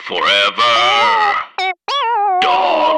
Forever. Dog.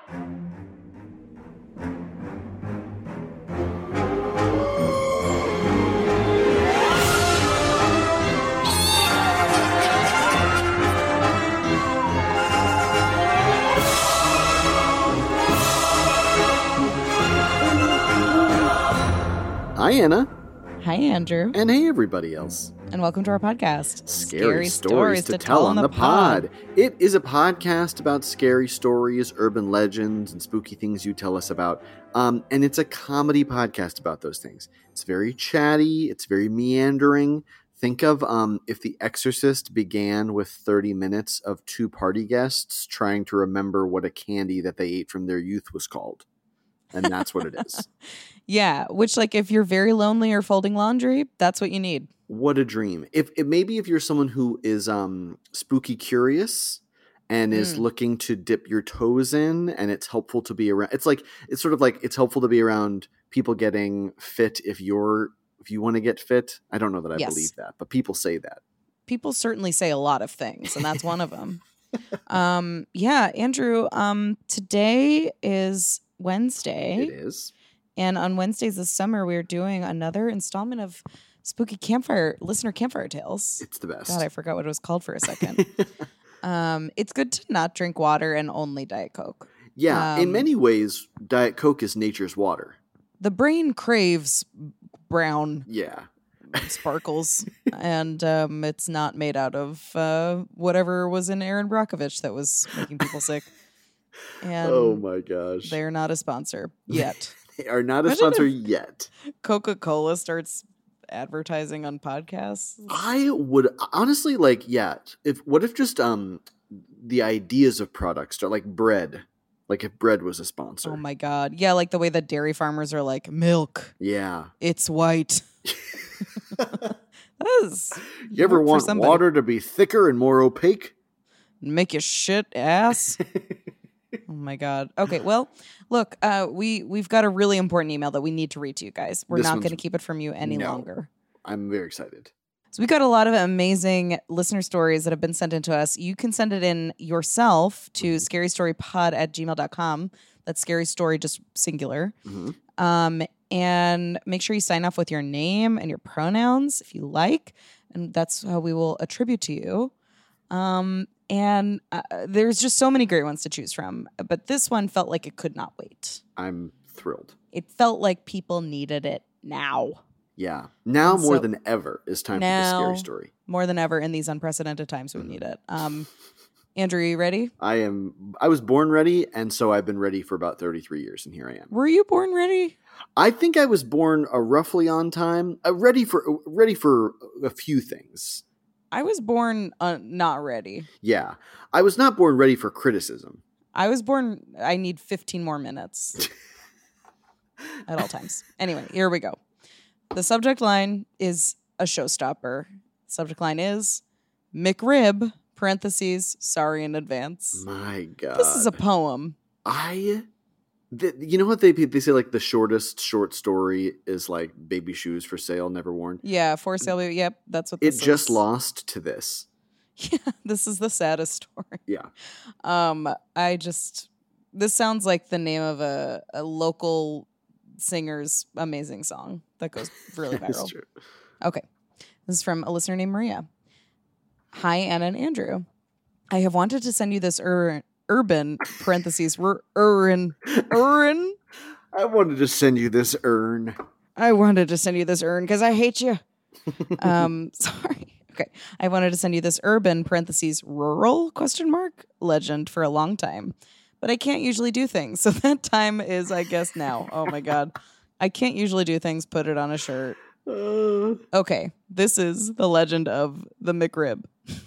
Hi, Anna. Hi, Andrew. And hey, everybody else. And welcome to our podcast, Scary Stories to Tell on the Pod. It is a podcast about scary stories, urban legends, and spooky things you tell us about. And it's a comedy podcast about those things. It's very chatty. It's very meandering. Think of if The Exorcist began with 30 minutes of two party guests trying to remember what a candy that they ate from their youth was called. And that's what it is. Yeah, which, like, if you're very lonely or folding laundry, that's what you need. What a dream. If maybe if you're someone who is spooky curious and is looking to dip your toes in, and it's helpful to be around. It's helpful to be around people getting fit if you want to get fit. I don't know that I believe that, but people say that. People certainly say a lot of things, and that's one of them. Yeah, Andrew, today is Wednesday. It is. And on Wednesdays this summer, we're doing another installment of Spooky Listener Campfire Tales. It's the best. God, I forgot what it was called for a second. It's good to not drink water and only Diet Coke. Yeah, in many ways, Diet Coke is nature's water. The brain craves brown sparkles, and it's not made out of whatever was in Aaron Brockovich that was making people sick. And oh my gosh. They're not a sponsor yet. They are not a sponsor yet. Coca-Cola starts advertising on podcasts. I would honestly what if just the ideas of products are like bread. Like if bread was a sponsor. Oh my God. Yeah, like the way that dairy farmers are like, milk. Yeah. It's white. You ever want water to be thicker and more opaque? Make you shit ass. Oh my God. Okay, well, look, we've got a really important email that we need to read to you guys. We're not going to keep it from you any longer. I'm very excited. So we've got a lot of amazing listener stories that have been sent in to us. You can send it in yourself to scarystorypod@gmail.com. That's scary story, just singular. Mm-hmm. And make sure you sign off with your name and your pronouns if you like. And that's how we will attribute to you. And there's just so many great ones to choose from. But this one felt like it could not wait. I'm thrilled. It felt like people needed it now. Yeah. Now more than ever is time for the scary story. More than ever in these unprecedented times we need it. Andrew, are you ready? I was born ready, and so I've been ready for about 33 years, and here I am. Were you born ready? I think I was born roughly on time. Ready for a few things. I was born not ready. Yeah. I was not born ready for criticism. I was born, I need 15 more minutes at all times. Anyway, here we go. The subject line is a showstopper. Subject line is McRib, parentheses, sorry in advance. My God. This is a poem. You know what they say, like the shortest short story is like baby shoes for sale, never worn? Yeah, for sale. Yep, that's what this is. It just lost to this. Yeah, this is the saddest story. Yeah. This sounds like the name of a local singer's amazing song that goes really viral. That's true. Okay. This is from a listener named Maria. Hi, Anna and Andrew. I have wanted to send you this urban, parentheses, urine. I wanted to send you this urn. I wanted to send you this urn because I hate you. Sorry. Okay. I wanted to send you this urban, parentheses, rural, ? Legend for a long time. But I can't usually do things. So that time is, I guess, now. Oh, my God. I can't usually do things. Put it on a shirt. Okay. This is the legend of the McRib.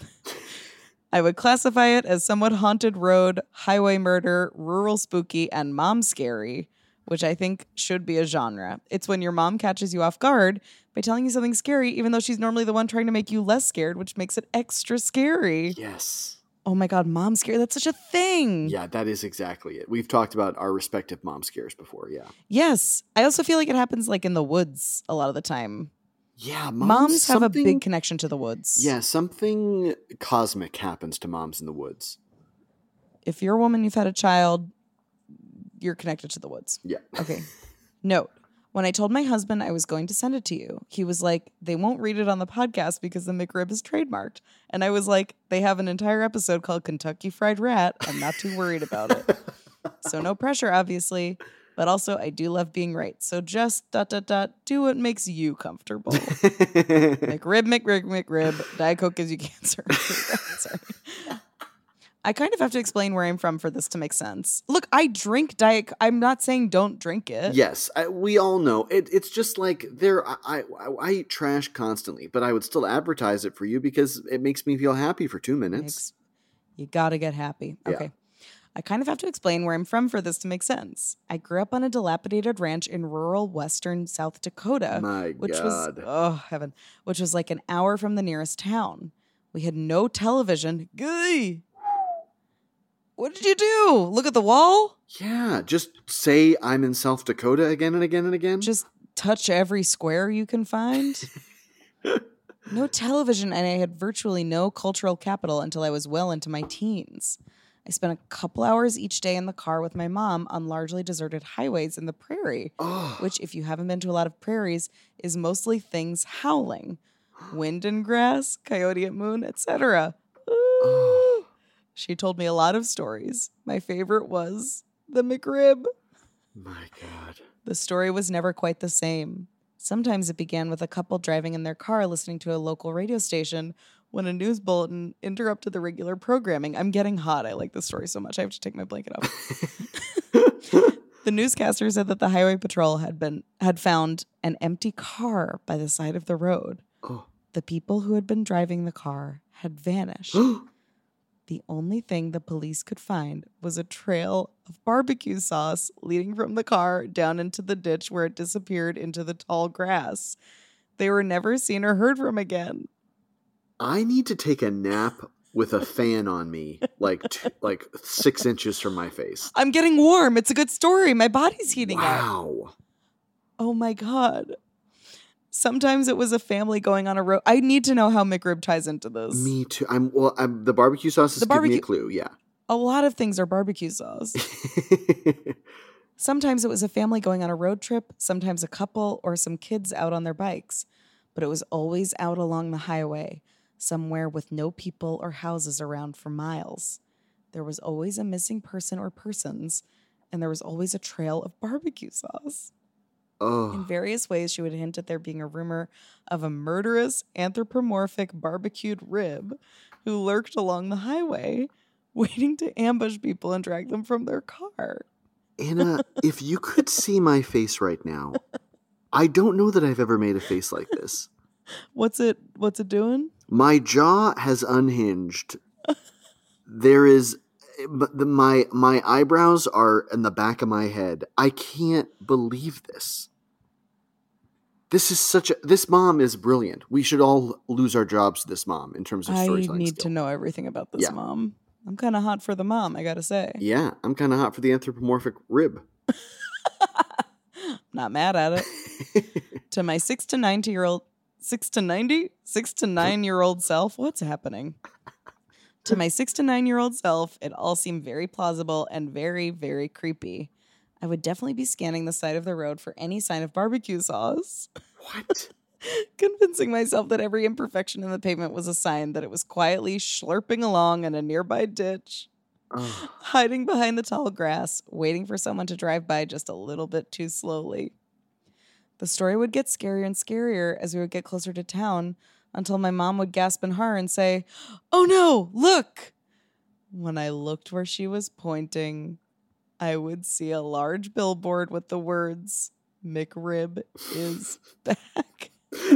I would classify it as somewhat haunted road, highway murder, rural spooky, and mom scary, which I think should be a genre. It's when your mom catches you off guard by telling you something scary, even though she's normally the one trying to make you less scared, which makes it extra scary. Yes. Oh my God, mom scare. That's such a thing. Yeah, that is exactly it. We've talked about our respective mom scares before, yeah. Yes. I also feel like it happens like in the woods a lot of the time. Yeah, Moms have a something- big connection to the woods. Yeah, something cosmic happens to moms in the woods. If you're a woman, you've had a child, you're connected to the woods. Yeah. Okay. Note, when I told my husband I was going to send it to you, he was like, they won't read it on the podcast because the McRib is trademarked. And I was like, they have an entire episode called Kentucky Fried Rat. I'm not too worried about it. So no pressure, obviously. But also, I do love being right. So just ... do what makes you comfortable. McRib. Diet Coke gives you cancer. Sorry. I kind of have to explain where I'm from for this to make sense. Look, I drink Diet. I'm not saying don't drink it. Yes, we all know. It's just like I eat trash constantly, but I would still advertise it for you because it makes me feel happy for 2 minutes. You gotta get happy. Yeah. Okay. I kind of have to explain where I'm from for this to make sense. I grew up on a dilapidated ranch in rural western South Dakota. My God. Heaven. Which was like an hour from the nearest town. We had no television. Gee! What did you do? Look at the wall? Yeah, just say I'm in South Dakota again and again and again. Just touch every square you can find? No television, and I had virtually no cultural capital until I was well into my teens. I spent a couple hours each day in the car with my mom on largely deserted highways in the prairie, which, if you haven't been to a lot of prairies, is mostly things howling. Wind and grass, coyote at moon, etc. She told me a lot of stories. My favorite was the McRib. My God. The story was never quite the same. Sometimes it began with a couple driving in their car listening to a local radio station when a news bulletin interrupted the regular programming. I'm getting hot. I like this story so much. I have to take my blanket off. The newscaster said that the highway patrol had found an empty car by the side of the road. Oh. The people who had been driving the car had vanished. The only thing the police could find was a trail of barbecue sauce leading from the car down into the ditch where it disappeared into the tall grass. They were never seen or heard from again. I need to take a nap with a fan on me, like 6 inches from my face. I'm getting warm. It's a good story. My body's heating up. Wow. Oh my God. Sometimes it was a family going on a road. I need to know how McRib ties into this. Me too. The barbecue sauce is giving me a clue. Yeah. A lot of things are barbecue sauce. Sometimes it was a family going on a road trip, sometimes a couple or some kids out on their bikes. But it was always out along the highway, somewhere with no people or houses around for miles. There was always a missing person or persons, and there was always a trail of barbecue sauce. Oh. In various ways, she would hint at there being a rumor of a murderous, anthropomorphic barbecued rib who lurked along the highway, waiting to ambush people and drag them from their car. Anna, if you could see my face right now, I don't know that I've ever made a face like this. What's it doing? My jaw has unhinged. There is... My eyebrows are in the back of my head. I can't believe this. This mom is brilliant. We should all lose our jobs to this mom in terms of storytelling. I need to know everything about this mom. I'm kind of hot for the mom, I gotta say. Yeah, I'm kind of hot for the anthropomorphic rib. Not mad at it. To my 6 to 9-year-old self, what's happening? To my 6 to 9-year-old self, it all seemed very plausible and very, very creepy. I would definitely be scanning the side of the road for any sign of barbecue sauce. What? Convincing myself that every imperfection in the pavement was a sign that it was quietly slurping along in a nearby ditch, hiding behind the tall grass, waiting for someone to drive by just a little bit too slowly. The story would get scarier and scarier as we would get closer to town, until my mom would gasp in horror and say, "Oh no, look!" When I looked where she was pointing, I would see a large billboard with the words, "McRib is back."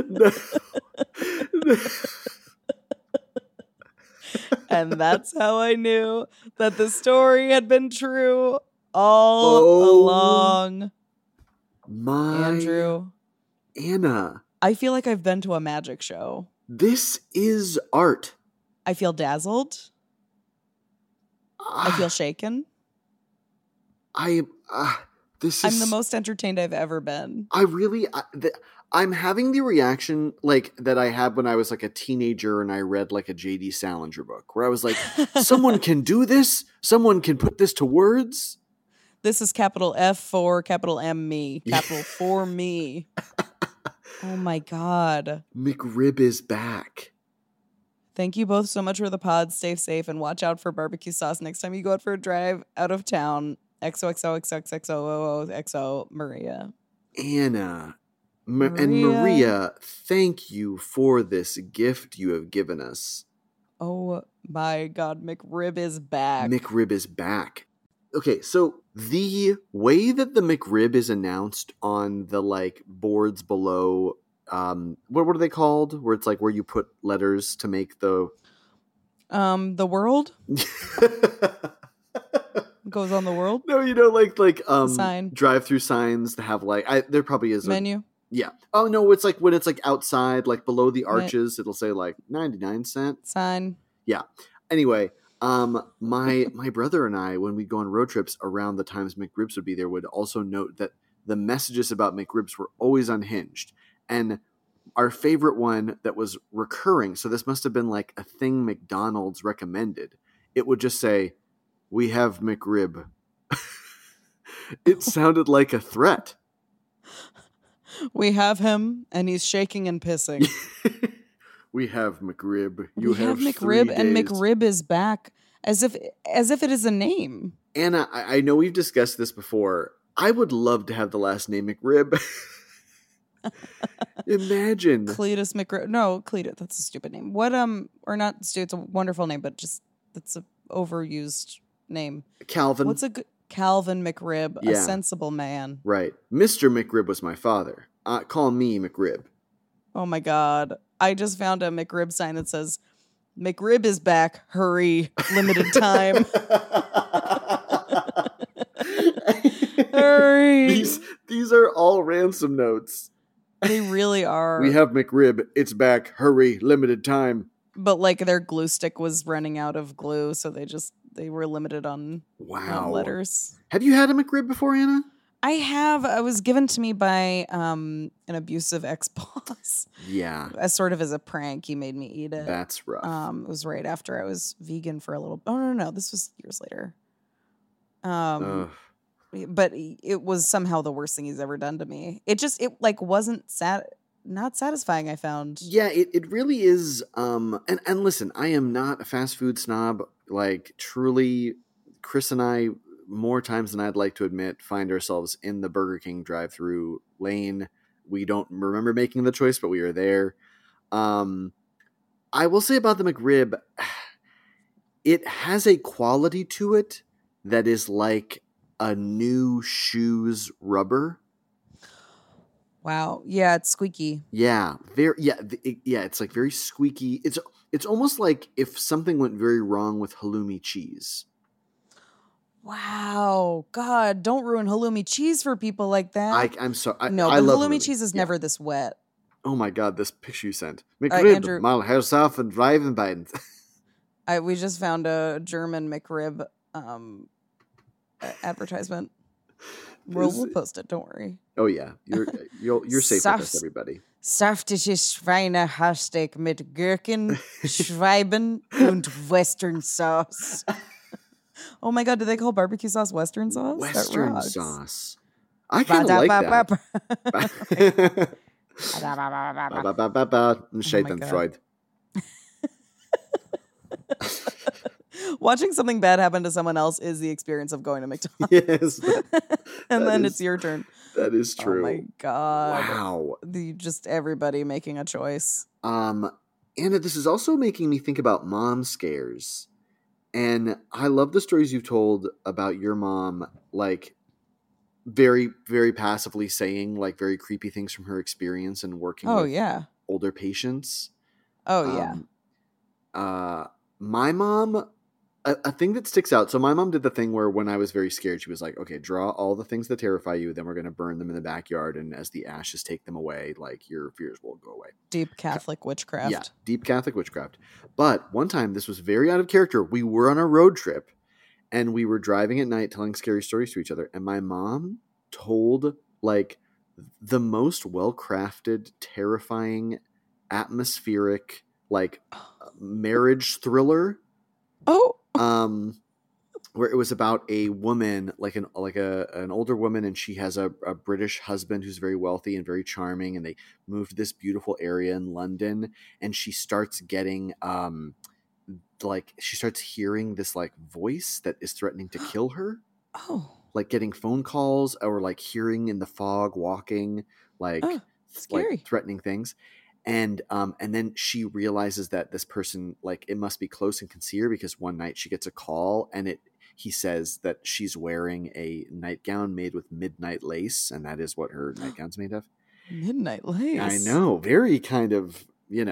And that's how I knew that the story had been true all along. Andrew. Anna. I feel like I've been to a magic show. This is art. I feel dazzled. I feel shaken. I'm the most entertained I've ever been. I'm having the reaction like that I had when I was like a teenager and I read like a J.D. Salinger book where I was like, someone can do this? Someone can put this to words? This is capital F for capital M me. Capital for me. Oh my God. McRib is back. Thank you both so much for the pod. Stay safe and watch out for barbecue sauce next time you go out for a drive out of town. XOXOXOXOXOXO Maria. Anna and Maria, thank you for this gift you have given us. Oh my God, McRib is back. McRib is back. Okay, so the way that the McRib is announced on the like boards below, what are they called? Where it's like where you put letters to make the world goes on the world. No, like sign drive-through signs that have like there probably is menu. Yeah. Oh no, it's like when it's like outside, like below the arches, it'll say like 99-cent sign. Yeah. Anyway. My brother and I, when we'd go on road trips around the times McRibs would be there, would also note that the messages about McRibs were always unhinged. And our favorite one that was recurring, so this must have been like a thing McDonald's recommended. It would just say, "We have McRib." It sounded like a threat. We have him, and he's shaking and pissing. We have McRib. We have McRib, and McRib is back as if it is a name. Anna, I know we've discussed this before. I would love to have the last name McRib. Imagine Cletus McRib. No, Cletus. That's a stupid name. What or not? It's a wonderful name, but just it's a overused name. Calvin. What's a good Calvin McRib? Yeah. A sensible man. Right. Mr. McRib was my father. Call me McRib. Oh my God. I just found a McRib sign that says, "McRib is back. Hurry. Limited time." Hurry. These are all ransom notes. They really are. We have McRib. It's back. Hurry. Limited time. But like their glue stick was running out of glue, so they were limited on letters. Have you had a McRib before, Anna? I have. It was given to me by an abusive ex-boss. Yeah. As a prank, he made me eat it. That's rough. It was right after I was vegan for a little. Oh no, this was years later. But it was somehow the worst thing he's ever done to me. It wasn't not satisfying. I found. Yeah, it really is. And listen, I am not a fast food snob. Like truly, Chris and I, more times than I'd like to admit, find ourselves in the Burger King drive-through lane. We don't remember making the choice, but we are there. I will say about the McRib, it has a quality to it that is like a new shoe's rubber. Wow. Yeah, it's squeaky. Yeah, it's like very squeaky. It's almost like if something went very wrong with halloumi cheese. Wow. God, don't ruin halloumi cheese for people like that. I'm sorry. No, I love halloumi cheese is never this wet. Oh my God, this picture you sent. McRib, mal herself and driving by. We just found a German McRib advertisement. We'll post it, don't worry. Oh yeah. You're safe with us, everybody. Saftige Schweinehaarsteak mit Gherkin, Schweiben und Western sauce. Oh my God, do they call barbecue sauce Western sauce? Western sauce. I kind of like that. Schadenfreude. Watching something bad happen to someone else is the experience of going to McDonald's. Yes. And then it's your turn. That is true. Oh my God. Wow. Just everybody making a choice. Anna, this is also making me think about mom scares. And I love the stories you've told about your mom, like very, very passively saying like very creepy things from her experience and working with older patients. Oh, yeah. My mom, a thing that sticks out. So my mom did the thing where when I was very scared, she was like, okay, draw all the things that terrify you. Then we're going to burn them in the backyard. And as the ashes take them away, like your fears will go away. Deep Catholic witchcraft. Yeah, deep Catholic witchcraft. But one time, this was very out of character. We were on a road trip and we were driving at night telling scary stories to each other. And my mom told like the most well-crafted, terrifying, atmospheric, like marriage thriller. Oh, Where it was about a woman, like an older woman, and she has a British husband who's very wealthy and very charming, and they move to this beautiful area in London, and she starts getting she starts hearing this like voice that is threatening to kill her. oh, Like getting phone calls or like hearing in the fog walking, like scary. like threatening things. And then she realizes that this person, like, it must be close and can see her, because one night she gets a call and he says that she's wearing a nightgown made with midnight lace, and that is what her nightgown's made of. Midnight lace. I know, very kind of,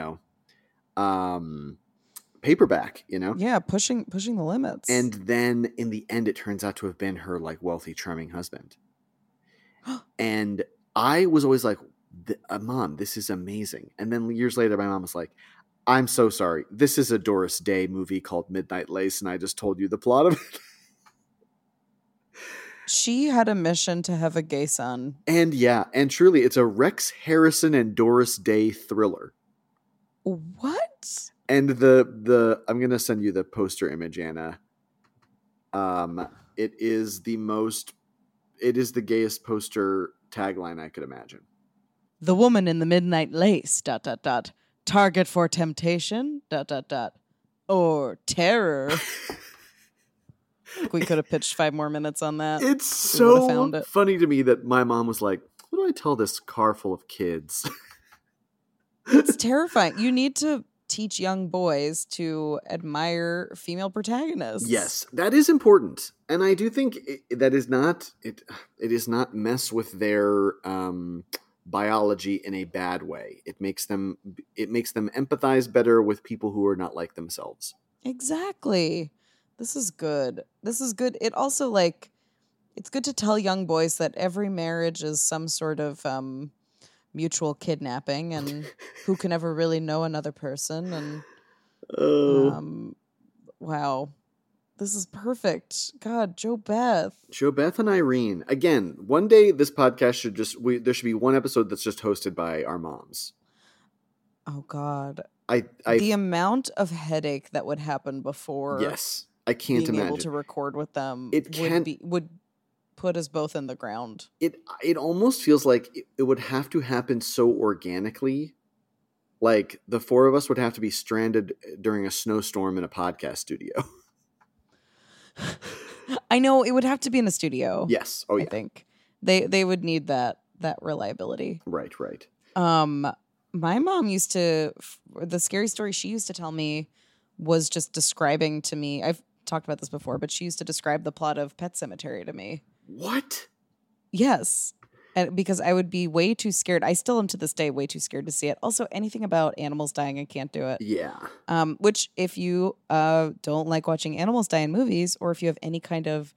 paperback, Yeah, pushing the limits. And then in the end, it turns out to have been her like wealthy, charming husband. And I was always like, Mom, this is amazing. And then years later, my mom was like, I'm so sorry. This is a Doris Day movie called Midnight Lace, and I just told you the plot of it. She had a mission to have a gay son. And truly, it's a Rex Harrison and Doris Day thriller. What? And the I'm gonna send you the poster image, Anna. It is the gayest poster tagline I could imagine. The woman in the midnight lace, ... Target for temptation, ... Or terror. We could have pitched 5 more minutes on that. It's so funny to me that my mom was like, what do I tell this car full of kids? It's terrifying. You need to teach young boys to admire female protagonists. Yes, that is important. And I do think it is not mess with their biology in a bad way. It makes them empathize better with people who are not like themselves. Exactly. This is good. It also, like, it's good to tell young boys that every marriage is some sort of mutual kidnapping, and who can ever really know another person. And wow, this is perfect. God, JoBeth and Irene. Again, one day this podcast there should be one episode that's just hosted by our moms. Oh God, the amount of headache that would happen before. Yes, I can't imagine able to record with them. Would put us both in the ground. It almost feels like it would have to happen so organically. Like the 4 of us would have to be stranded during a snowstorm in a podcast studio. I know, it would have to be in a studio. Yes. Oh yeah. I think they would need that reliability. Right. My mom used to, the scary story she used to tell me was just describing to me, I've talked about this before, but she used to describe the plot of Pet Sematary to me. What? Yes. And because I would be way too scared. I still am to this day way too scared to see it. Also, anything about animals dying, I can't do it. Yeah. Which, if you don't like watching animals die in movies, or if you have any kind of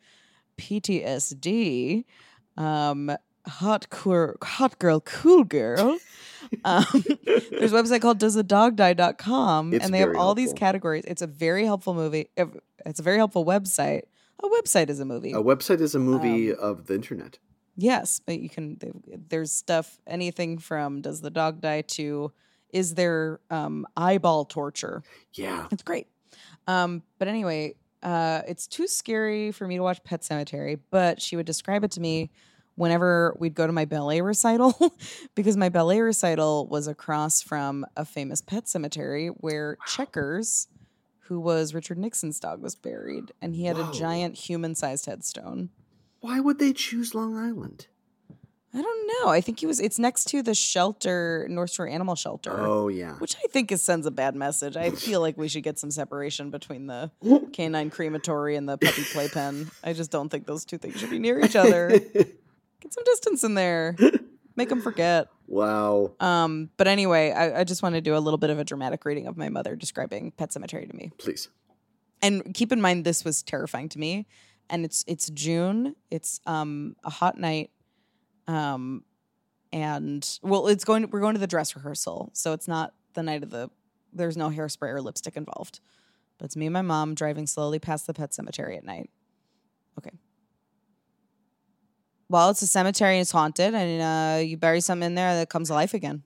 PTSD, hot girl, cool girl. There's a website called doesthedogdie.com, and they have all these categories. It's a very helpful movie. It's a very helpful website. A website is a movie. A website is a movie of the internet. Yes, but there's stuff, anything from does the dog die to is there eyeball torture. Yeah. It's great. But anyway, it's too scary for me to watch Pet Sematary, but she would describe it to me whenever we'd go to my ballet recital, because my ballet recital was across from a famous pet cemetery where Checkers, who was Richard Nixon's dog, was buried, and he had a giant human-sized headstone. Why would they choose Long Island? I don't know. I think it's next to the shelter, North Shore Animal Shelter. Oh, yeah. Which I think sends a bad message. I feel like we should get some separation between the canine crematory and the puppy playpen. I just don't think those two things should be near each other. Get some distance in there. Make them forget. Wow. But anyway, I just want to do a little bit of a dramatic reading of my mother describing Pet Sematary to me. Please. And keep in mind, this was terrifying to me. And it's June. It's a hot night. And we're going to the dress rehearsal. So it's not the night of there's no hairspray or lipstick involved. But it's me and my mom driving slowly past the Pet Sematary at night. Okay. Well, it's a cemetery and it's haunted, and you bury something in there that comes to life again.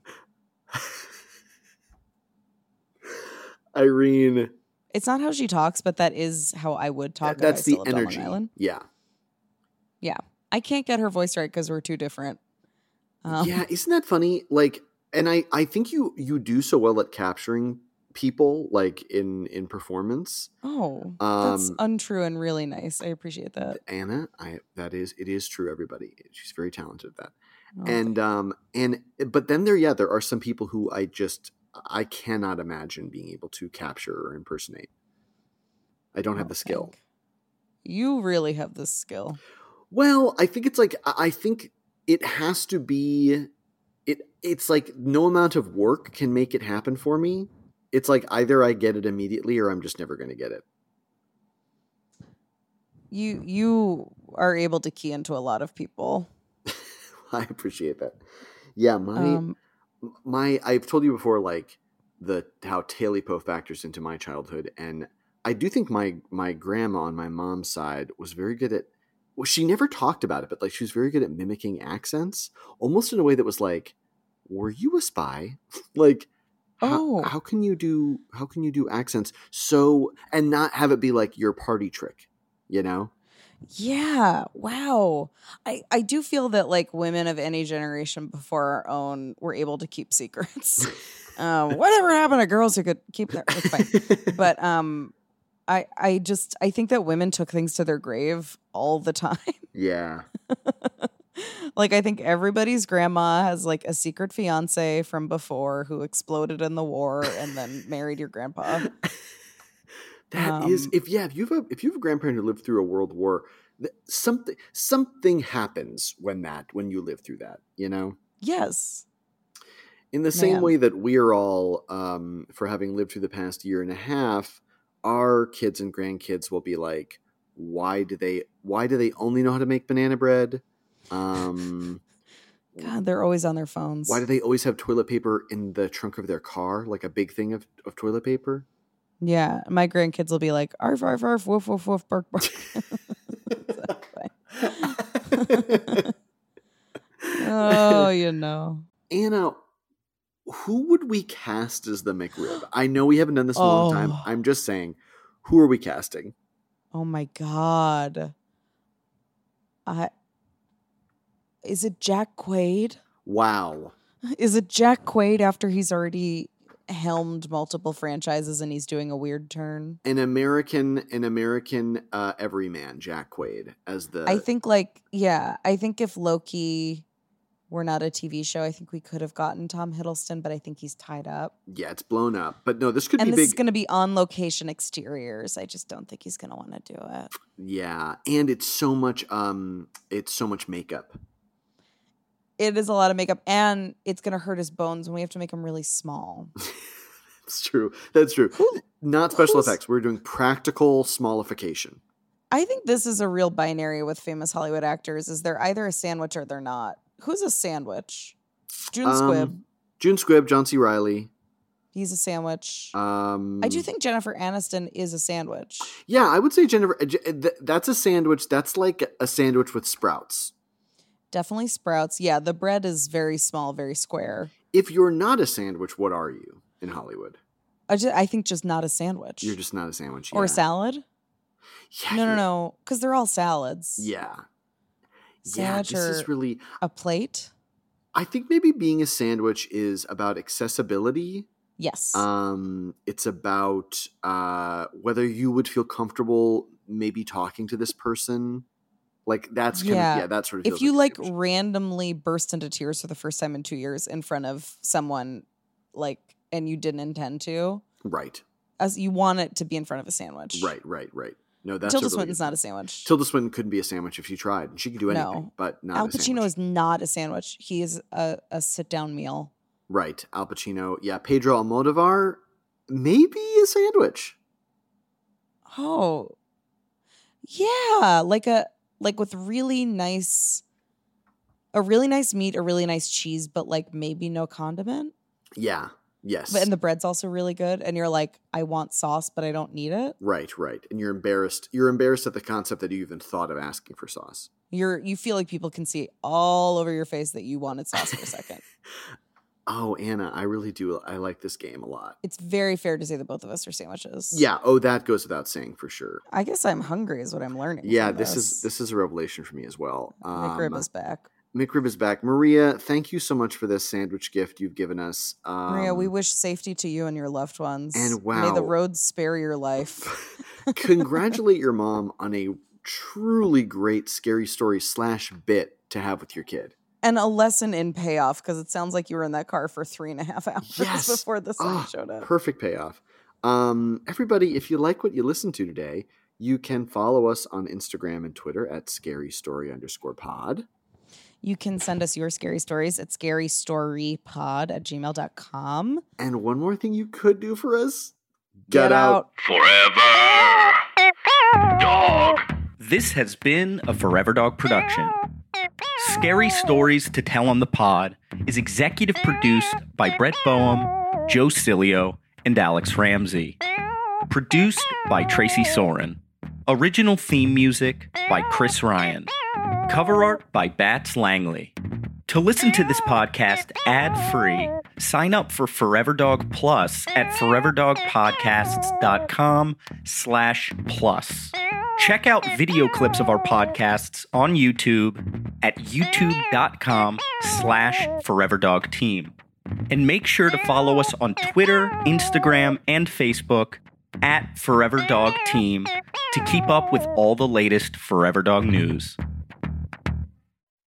Irene, It's not how she talks, but that is how I would talk if I that's the still lived on Long energy. Island. Yeah. Yeah. I can't get her voice right because we're too different. Yeah, isn't that funny? Like, and I think you do so well at capturing people, like in performance. Oh, that's untrue and really nice. I appreciate that. Anna, it is true, everybody. She's very talented at that. Oh, But then there are some people who I cannot imagine being able to capture or impersonate. I don't have the skill. You really have this skill. Well, I think I think it has to be it's like no amount of work can make it happen for me. It's like either I get it immediately or I'm just never going to get it. You are able to key into a lot of people. I appreciate that. Yeah, I've told you before, like how Talipo factors into my childhood, and I do think my grandma on my mom's side was very good at. Well, she never talked about it, but like she was very good at mimicking accents, almost in a way that was like, "Were you a spy?" Like, how can you do accents so and not have it be like your party trick, you know? Yeah. Wow. I do feel that like women of any generation before our own were able to keep secrets. Whatever happened to girls who could keep their it's fine. But I think that women took things to their grave all the time. Yeah. Like I think everybody's grandma has like a secret fiance from before who exploded in the war and then married your grandpa. That is if you have a grandparent who lived through a world war, something happens when you live through that, you know? Yes. In the same way that we are all for having lived through the past year and a half, our kids and grandkids will be like, why do they only know how to make banana bread? God, they're always on their phones. Why do they always have toilet paper in the trunk of their car, like a big thing of toilet paper? Yeah, my grandkids will be like, arf, arf, arf, woof, woof, woof, bark, bark. Oh, you know. Anna, who would we cast as the McRib? I know we haven't done this in a long time. I'm just saying, who are we casting? Oh my God. Is it Jack Quaid? Wow. Is it Jack Quaid after he's already helmed multiple franchises and he's doing a weird turn? An American everyman, Jack Quaid as the. I think I think if Loki were not a TV show, I think we could have gotten Tom Hiddleston, but I think he's tied up. Yeah, it's blown up. But no, this could be big. And this is going to be on location exteriors. I just don't think he's going to want to do it. Yeah, and it's so much makeup. It is a lot of makeup, and it's going to hurt his bones, and we have to make him really small. That's true. Not special effects. We're doing practical smallification. I think this is a real binary with famous Hollywood actors. Is they're either a sandwich or they're not. Who's a sandwich? June Squibb, John C. Reilly. He's a sandwich. I do think Jennifer Aniston is a sandwich. Yeah, I would say Jennifer. That's a sandwich. That's like a sandwich with sprouts. Definitely sprouts. Yeah, the bread is very small, very square. If you're not a sandwich, what are you in Hollywood? I think just not a sandwich. You're just not a sandwich. Or a salad? Yeah, No. Because they're all salads. Yeah. Sandwich this is really a plate. I think maybe being a sandwich is about accessibility. Yes. It's about whether you would feel comfortable maybe talking to this person. Like that's kind of that sort of. If you like randomly burst into tears for the first time in 2 years in front of someone, like, and you didn't intend to, right? As you want it to be in front of a sandwich, right. No, that's Tilda Swinton's not a sandwich. Tilda Swinton couldn't be a sandwich if she tried. She could do anything, but not. Al Pacino is not a sandwich. He is a sit-down meal. Right, Al Pacino. Yeah, Pedro Almodovar, maybe a sandwich. Oh, yeah, like with really nice meat, a really nice cheese, but like maybe no condiment. Yeah. Yes. And the bread's also really good. And you're like, I want sauce, but I don't need it. Right. And you're embarrassed. You're embarrassed at the concept that you even thought of asking for sauce. You feel like people can see all over your face that you wanted sauce for a second. Oh, Anna, I really do. I like this game a lot. It's very fair to say that both of us are sandwiches. Yeah. Oh, that goes without saying for sure. I guess I'm hungry is what I'm learning. Yeah, this is a revelation for me as well. McRib is back. McRib is back. Maria, thank you so much for this sandwich gift you've given us. Maria, we wish safety to you and your loved ones. And wow. May the roads spare your life. Congratulate your mom on a truly great scary story / bit to have with your kid. And a lesson in payoff, because it sounds like you were in that car for 3.5 hours before the sun showed up. Perfect payoff. Everybody, if you like what you listened to today, you can follow us on Instagram and Twitter at scarystory_pod. You can send us your scary stories at scarystorypod@gmail.com. And one more thing you could do for us. Get out. Forever Dog. This has been a Forever Dog production. Scary Stories to Tell on the Pod is executive produced by Brett Boehm, Joe Cilio, and Alex Ramsey. Produced by Tracy Soren. Original theme music by Chris Ryan. Cover art by Bats Langley. To listen to this podcast ad-free, sign up for Forever Dog Plus at foreverdogpodcasts.com/plus. Check out video clips of our podcasts on YouTube at youtube.com/foreverdogteam. And make sure to follow us on Twitter, Instagram, and Facebook at Forever Dog Team to keep up with all the latest Forever Dog news.